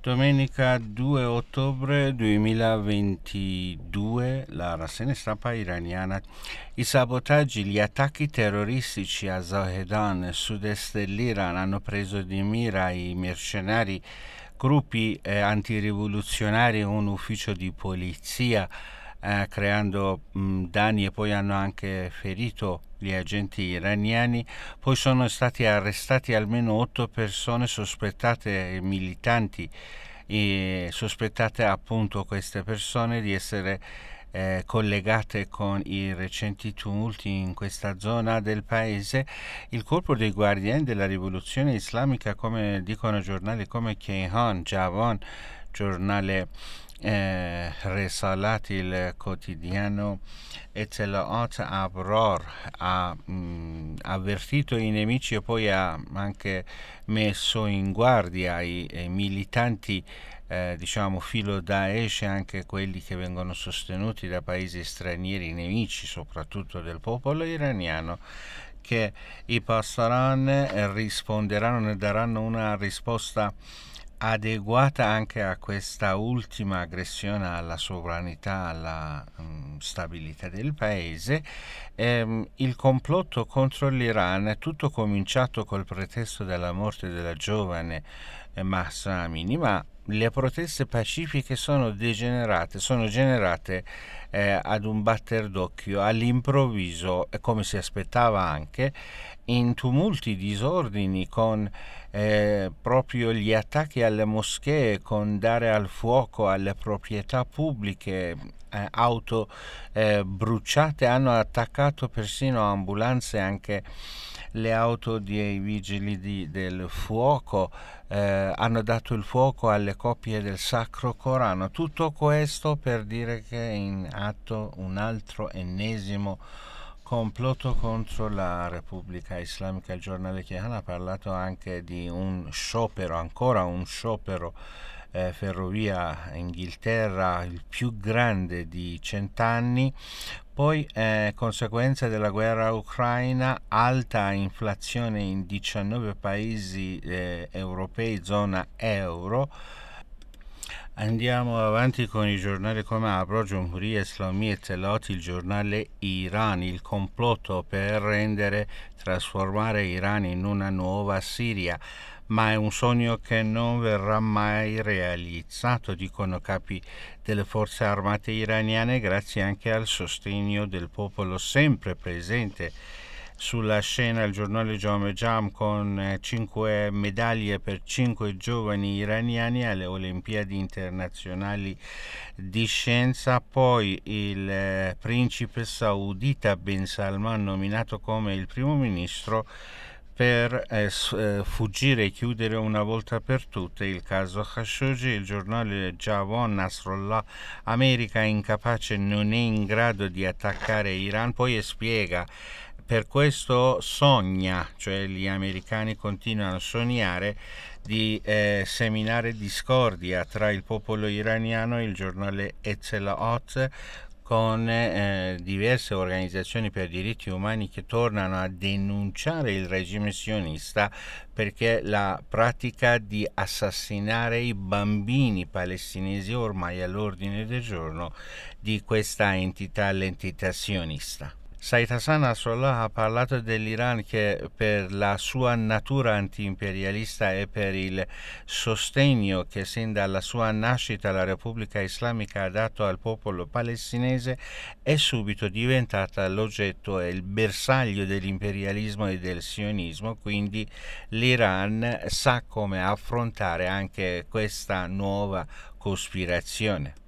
Domenica 2 ottobre 2022, la rassegna stampa iraniana. I sabotaggi, gli attacchi terroristici a Zahedan, sud-est dell'Iran, hanno preso di mira i mercenari, gruppi antirivoluzionari e un ufficio di polizia, creando danni, e poi hanno anche ferito gli agenti iraniani. Poi sono stati arrestati almeno 8 persone sospettate, militanti, e sospettate appunto queste persone di essere collegate con i recenti tumulti in questa zona del paese. Il corpo dei guardiani della rivoluzione islamica, come dicono giornali come Kayhan, Javan, giornale Resalat, il quotidiano Etzelaat Abrar, ha avvertito i nemici e poi ha anche messo in guardia i militanti filo Daesh, e anche quelli che vengono sostenuti da paesi stranieri nemici, soprattutto del popolo iraniano, che i Pasdaran risponderanno e daranno una risposta adeguata anche a questa ultima aggressione alla sovranità, alla stabilità del paese. Il complotto contro l'Iran è tutto cominciato col pretesto della morte della giovane Mahsa Amini, ma le proteste pacifiche sono generate ad un batter d'occhio, all'improvviso, come si aspettava anche, in tumulti, disordini, con proprio gli attacchi alle moschee, con dare al fuoco alle proprietà pubbliche, auto bruciate. Hanno attaccato persino ambulanze, anche le auto dei vigili del fuoco, hanno dato il fuoco alle copie del Sacro Corano. Tutto questo per dire che è in atto un altro ennesimo complotto contro la Repubblica Islamica. Il giornale Kayhan ha parlato anche di un sciopero, ancora un sciopero ferrovia in Inghilterra, il più grande di 100 anni. Poi, conseguenza della guerra ucraina, alta inflazione in 19 paesi europei, zona euro. Andiamo avanti con i giornali come Abro, Giumhuriya Islami e Telot, il giornale Iran, il complotto per trasformare Iran in una nuova Siria, ma è un sogno che non verrà mai realizzato, dicono capi delle forze armate iraniane, grazie anche al sostegno del popolo sempre presente sulla scena. Il giornale Jom Jam, con 5 medaglie per 5 giovani iraniani alle Olimpiadi internazionali di scienza. Poi il principe saudita Ben Salman nominato come il primo ministro per fuggire e chiudere una volta per tutte il caso Khashoggi. Il giornale Javan, Nasrallah, America incapace, non è in grado di attaccare Iran. Poi spiega: per questo sogna, cioè gli americani continuano a sognare di seminare discordia tra il popolo iraniano. Il giornale Etzelaot, con diverse organizzazioni per diritti umani che tornano a denunciare il regime sionista perché la pratica di assassinare i bambini palestinesi è ormai all'ordine del giorno di questa entità, l'entità sionista. Said Hassan Nasrallah ha parlato dell'Iran che, per la sua natura antiimperialista e per il sostegno che sin dalla sua nascita la Repubblica Islamica ha dato al popolo palestinese, è subito diventata l'oggetto e il bersaglio dell'imperialismo e del sionismo. Quindi l'Iran sa come affrontare anche questa nuova cospirazione.